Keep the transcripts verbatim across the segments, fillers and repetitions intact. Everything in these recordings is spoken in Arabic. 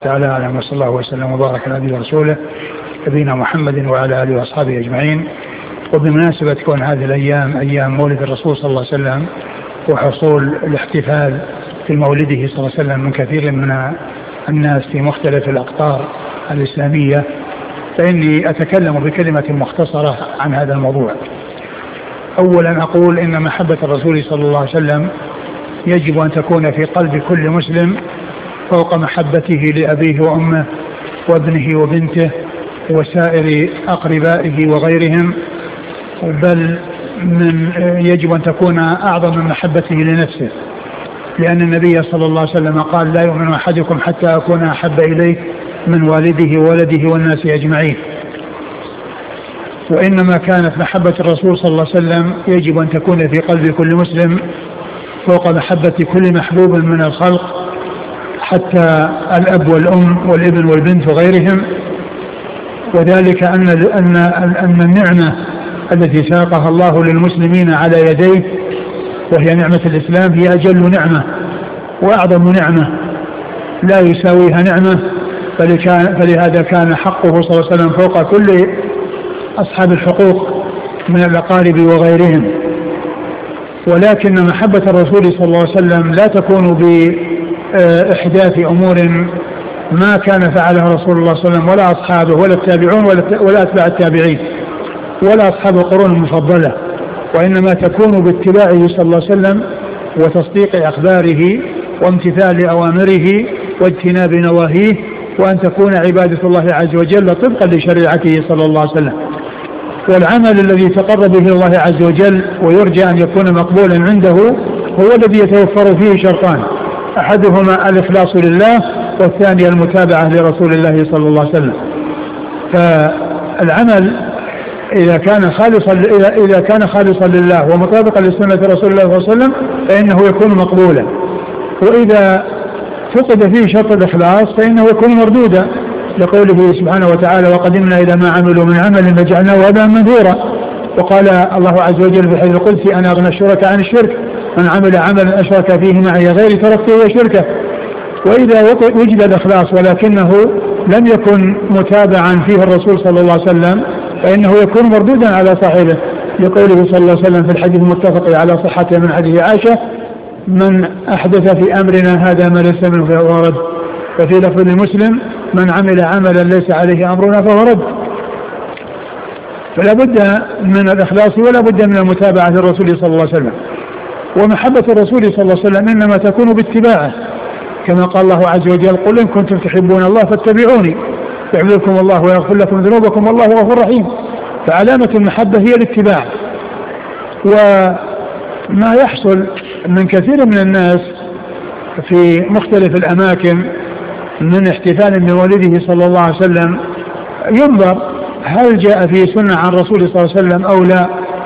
تعالى على صلى الله وسلم وبارك على نبينا ورسوله نبينا محمد وعلى اله واصحابه اجمعين. وبمناسبه كون هذه الايام ايام مولد الرسول صلى الله عليه وسلم وحصول الاحتفال في مولده صلى الله عليه وسلم من كثير من الناس في مختلف الاقطار الاسلاميه، فاني اتكلم بكلمه مختصره عن هذا الموضوع. اولا اقول ان محبه الرسول صلى الله عليه وسلم يجب ان تكون في قلب كل مسلم فوق محبته لأبيه وأمه وابنه وبنته وسائر أقربائه وغيرهم، بل من يجب أن تكون أعظم من محبته لنفسه، لأن النبي صلى الله عليه وسلم قال: لا يؤمن أحدكم حتى أكون أحب إليه من والده وولده والناس أجمعين. وإنما كانت محبة الرسول صلى الله عليه وسلم يجب أن تكون في قلب كل مسلم فوق محبة كل محبوب من الخلق، حتى الأب والأم والابن والبنت وغيرهم. وذلك أن أن أن النعمة التي ساقها الله للمسلمين على يديه وهي نعمة الإسلام هي أجل نعمة وأعظم نعمة لا يساويها نعمة، فلهذا كان حقه صلى الله عليه وسلم فوق كل أصحاب الحقوق من الأقارب وغيرهم. ولكن محبة الرسول صلى الله عليه وسلم لا تكون ب إحداث أمور ما كان فعلها رسول الله صلى الله عليه وسلم ولا أصحابه ولا التابعون ولا أتباع التابعين ولا أصحاب القرون المفضلة، وإنما تكون باتباعه صلى الله عليه وسلم وتصديق أخباره وامتثال أوامره واجتناب نواهيه، وأن تكون عبادة الله عز وجل طبقا لشريعته صلى الله عليه وسلم. والعمل الذي تقرب به الله عز وجل ويرجى أن يكون مقبولا عنده هو الذي يتوفر فيه شرطان: أحدهما الإخلاص لله، والثاني المتابعة لرسول الله صلى الله عليه وسلم. فالعمل إذا كان خالصا إذا كان خالصا لله ومطابقا لسنة رسول الله صلى الله عليه وسلم فإنه يكون مقبولا، وإذا فقد فيه شرط الإخلاص فإنه يكون مردودا، لقوله سبحانه وتعالى: وقدمنا إلى ما عملوا من عمل فجعلناه هباء منثورا. وقال الله عز وجل في الحديث القدسي: أنا أغنى الشركاء عن الشرك، من عمل عملا أشرك فيه معي غيري تركته وشركه. وإذا وجد الإخلاص ولكنه لم يكن متابعا فيه الرسول صلى الله عليه وسلم فإنه يكون مردودا على صاحبه، لقوله صلى الله عليه وسلم في الحديث المتفق على صحته من حديث عائشة: من أحدث في أمرنا هذا ما ليس منه فهو رد. وفي لفظ المسلم: من عمل عملا ليس عليه أمرنا فهو رد. فلا بد من الإخلاص ولا بد من المتابعة للرسول صلى الله عليه وسلم. ومحبة الرسول صلى الله عليه وسلم إنما تكون باتباعه، كما قال الله عز وجل: قل إن كنتم تحبون الله فاتبعوني يحببكم الله ويغفر لكم ذنوبكم والله غفور رحيم. فعلامة المحبة هي الاتباع. وما يحصل من كثير من الناس في مختلف الأماكن من احتفال بمولده صلى الله عليه وسلم ينظر هل جاء فيه سنة عن رسول صلى الله عليه وسلم أو لا.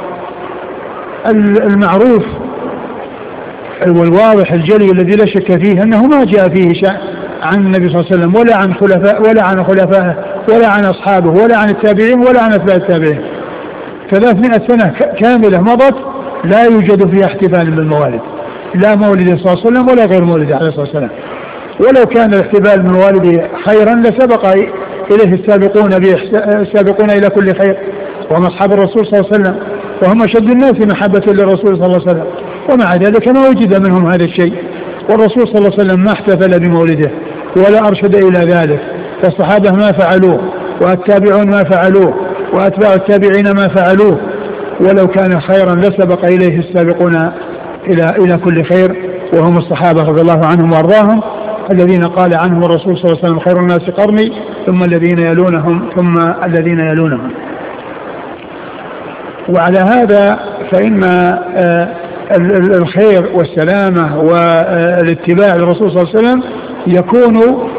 المعروف والواضح الجلي الذي لا شك فيه أنه ما جاء فيه شيء عن النبي صلى الله عليه وسلم ولا عن خلفاء ولا عن خلفائه ولا عن أصحابه ولا عن التابعين ولا عن أتباع التابعين. ثلاثمائة سنة كاملة مضت لا يوجد فيها احتفال بالموالد، لا مولد صلى الله عليه وسلم ولا غير مولد عليه الصلاة والسلام. ولو كان الاحتفال بالموالد خيرا لسبق إليه السابقون السابقون إلى كل خير، وهم أصحاب الرسول صلى الله عليه وسلم، وهم أشد الناس محبة للرسول صلى الله عليه وسلم، ومع ذلك ما وجد منهم هذا الشيء. والرسول صلى الله عليه وسلم ما احتفل بمولده ولا أرشد إلى ذلك، فالصحابة ما فعلوه والتابعون ما فعلوه وأتباع التابعين ما فعلوه. ولو كان خيرا لسبق إليه السابقون إلى إلى كل خير، وهم الصحابة رضي الله عنهم وأرضاهم الذين قال عنهم الرسول صلى الله عليه وسلم: خير الناس قرني ثم الذين يلونهم ثم الذين يلونهم. وعلى هذا فإن الخير والسلامة والاتباع للرسول صلى الله عليه وسلم يكون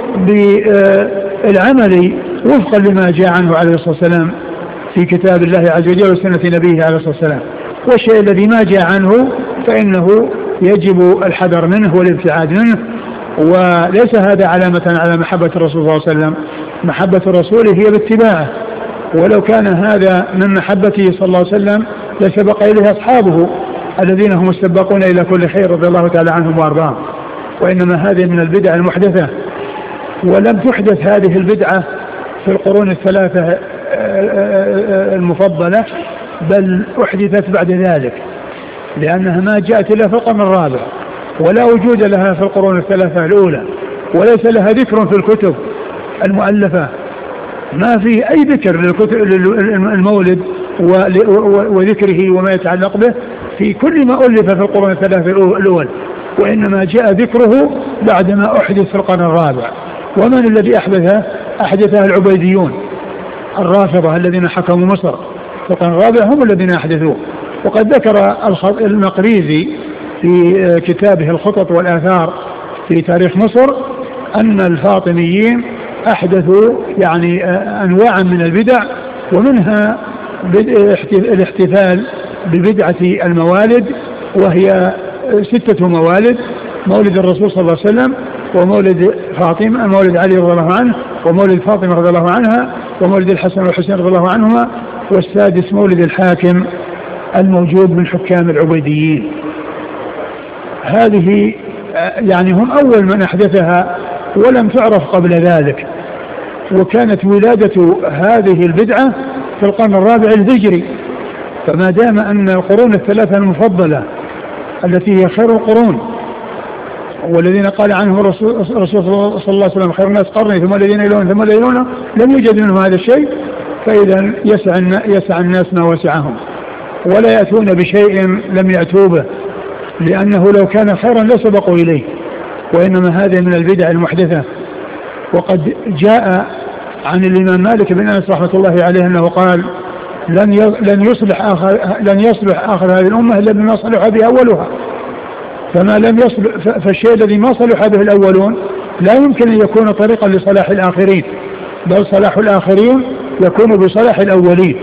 بالعمل وفقا لما جاء عنه عليه الصلاة والسلام في كتاب الله عز وجل وسنة نبيه عليه الصلاة والسلام. والشيء الذي ما جاء عنه فإنه يجب الحذر منه والابتعاد منه، وليس هذا علامة على محبة الرسول صلى الله عليه وسلم. محبة الرسول هي باتباعه، ولو كان هذا من محبته صلى الله عليه وسلم لسبق إليه أصحابه الذين هم السباقون إلى كل خير رضي الله تعالى عنهم وأرضاهم. وإنما هذه من البدع المحدثة ولم تحدث هذه البدعة في القرون الثلاثة المفضلة، بل أحدثت بعد ذلك، لأنها ما جاءت إلا في القرن الرابع، ولا وجود لها في القرون الثلاثة الأولى، وليس لها ذكر في الكتب المؤلفة، ما في أي ذكر للمولد وذكره وما يتعلق به في كل ما ألف في القرون الثلاثة الأول، وإنما جاء ذكره بعدما أحدث في القرن الرابع. ومن الذي أحدثها؟ أحدثها العبيديون الرافضة الذين حكموا مصر في القرن الرابع، هم الذين أحدثوه. وقد ذكر المقريزي في كتابه الخطط والآثار في تاريخ مصر أن الفاطميين أحدثوا يعني أنواعا من البدع، ومنها الاحتفال ببدعة الموالد، وهي ستة موالد: مولد الرسول صلى الله عليه وسلم، ومولد فاطمة، مولد علي رضي الله عنه، ومولد فاطمة رضي الله عنها، ومولد الحسن والحسين رضي الله عنهما، والسادس مولد الحاكم الموجود من حكام العبيديين. هذه يعني هم أول من أحدثها ولم تعرف قبل ذلك، وكانت ولادة هذه البدعة في القرن الرابع الهجري. فما دام أن القرون الثلاثة المفضلة التي هي خير القرون، والذين قال عنهم الرسول صلى الله عليه وسلم خير الناس قرني ثم الذين يلون ثم الذين يلون، لم يوجد منهم هذا الشيء، فإذا يسع يسع الناس ما وسعهم، ولا يأتون بشيء لم يأتوا به، لأنه لو كان خيرا لسبقوا إليه، وإنما هذا من البدع المحدثة. وقد جاء عن الإمام مالك بن أنس رحمة الله عليه أنه قال: لن لن يصلح آخر لن يصلح آخر هذه الأمة إلا بما صلح به أولها، فما لم يصلح فالشيء الذي ما صلح به الأولون لا يمكن أن يكون طريقا لصلاح الآخرين، بل صلاح الآخرين يكون بصلاح الأولين،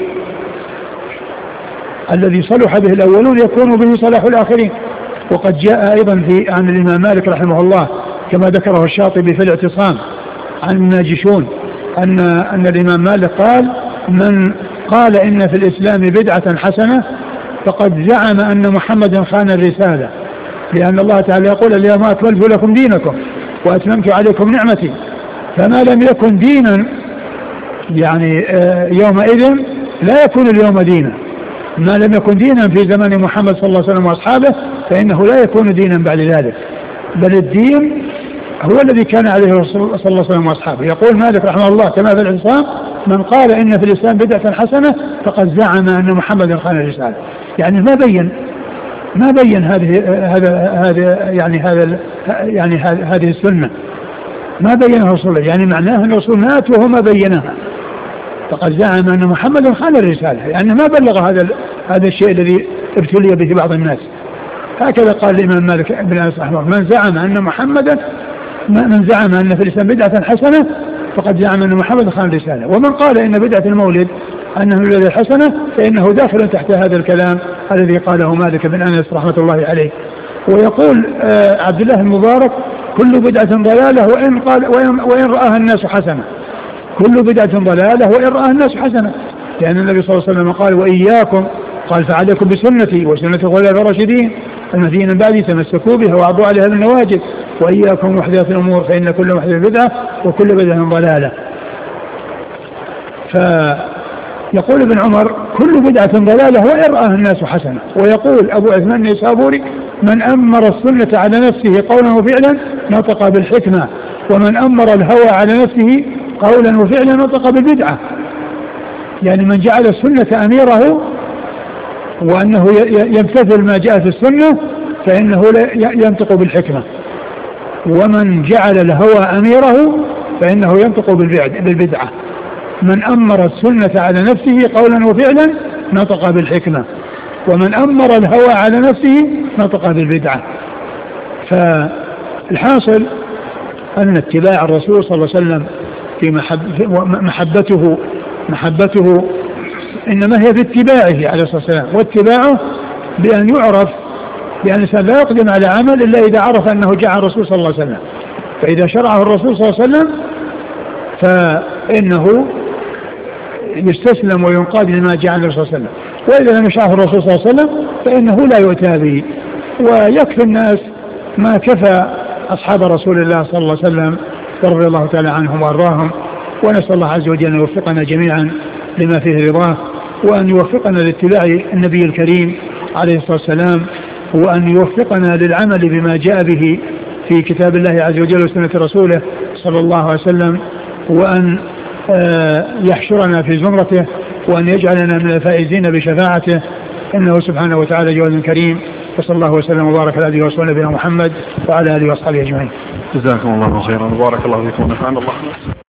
الذي صلح به الأولون يكون به صلاح الآخرين. وقد جاء أيضا في عن الإمام مالك رحمه الله كما ذكره الشاطبي في الاعتصام عن الناجشون أن أن الإمام مالك قال: من قال إن في الإسلام بدعة حسنة فقد زعم أن محمدا خان الرسالة، لأن الله تعالى يقول: اليوم أكملت لكم دينكم وأتممت عليكم نعمتي. فما لم يكن دينا يعني يومئذ لا يكون اليوم دينا، ما لم يكن دينا في زمان محمد صلى الله عليه وسلم وأصحابه فإنه لا يكون دينا بعد ذلك، بل الدين هو الذي كان عليه الرسول صلى الله عليه وسلم وأصحابه. يقول مالك رحمه الله كما في الاعتصام: من قال إن في الإسلام بدعة حسنة فقد زعم أن محمدا خان الرسالة. يعني ما بين ما بين هذه هذا هذا يعني هذا يعني هذه السنة ما بينها الرسول، يعني معناه أن الرسول مات وهو ما بينها، فقد زعم أن محمدا خان الرسالة، يعني ما بلغ هذا هذا الشيء الذي ابتلي به بعض الناس. هكذا قال الإمام مالك بن أنس رحمه الله: من زعم أن محمدا من زعم أن في الإسلام بدعة حسنة فقد زعم أن محمدا خان الرسالة. ومن قال إن بدعة المولد أنه من البدعة الحسنة فإنه داخل تحت هذا الكلام الذي قاله مالك بن أنس رحمة الله عليه. ويقول آه عبد الله المبارك: كل بدعة ضلالة وإن, قال وإن, وإن رآها الناس حسنة. كل بدعة ضلالة وإن رآها الناس حسنة، لأن النبي صلى الله عليه وسلم قال: وإياكم قال فعليكم بسنتي وسنة الخلفاء الراشدين المهديين من بعدي تمسكوا بها وعضوا عليها بالنواجذ وإياكم محدثات الأمور فإن كل محدث بدعة وكل بدعة ضلالة. فيقول ابن عمر: كل بدعة ضلالة وإن رآها الناس حسنة. ويقول أبو عثمان النيسابوري: من أمر السنة على نفسه قولا وفعلا نطق بالحكمة، ومن أمر الهوى على نفسه قولا وفعلا نطق بالبدعة. يعني من جعل السنة أميره وأنه يمتثل ما جاء في السنة فإنه ينطق بالحكمة، ومن جعل الهوى أميره فإنه ينطق بالبدعة. من أمر السنة على نفسه قولا وفعلا نطق بالحكمة، ومن أمر الهوى على نفسه نطق بالبدعة. فالحاصل أن اتباع الرسول صلى الله عليه وسلم في محبته محبته إنما هي باتباعه عليه الصلاة والسلام، واتباعه بأن يعرف بأن الإنسان لا يقدم على عمل إلا إذا عرف أنه جاء الرسول صلى الله عليه وسلم. فإذا شرعه الرسول صلى الله عليه وسلم فإنه يستسلم وينقاد لما جاء عن الرسول صلى الله عليه وسلم، وإذا لم يشرعه الرسول صلى الله عليه وسلم فإنه لا يؤتى به. ويكفي الناس ما كفى أصحاب رسول الله صلى الله عليه وسلم ورضي الله تعالى عنهم وأرضاهم. ونسأل الله عز وجل أن يوفقنا جميعا لما فيه رضاه، وأن يوفقنا لاتباع النبي الكريم عليه الصلاة والسلام، وأن يوفقنا للعمل بما جاء به في كتاب الله عز وجل وسنة رسوله صلى الله عليه وسلم، وأن يحشرنا في زمرته، وأن يجعلنا من الفائزين بشفاعته، إنه سبحانه وتعالى جواد كريم. وصلى الله وسلم وبارك على عبده ورسوله نبينا محمد وعلى آله وأصحابه أجمعين. جزاكم الله خيرا وبارك الله فيكم ونفعنا الله.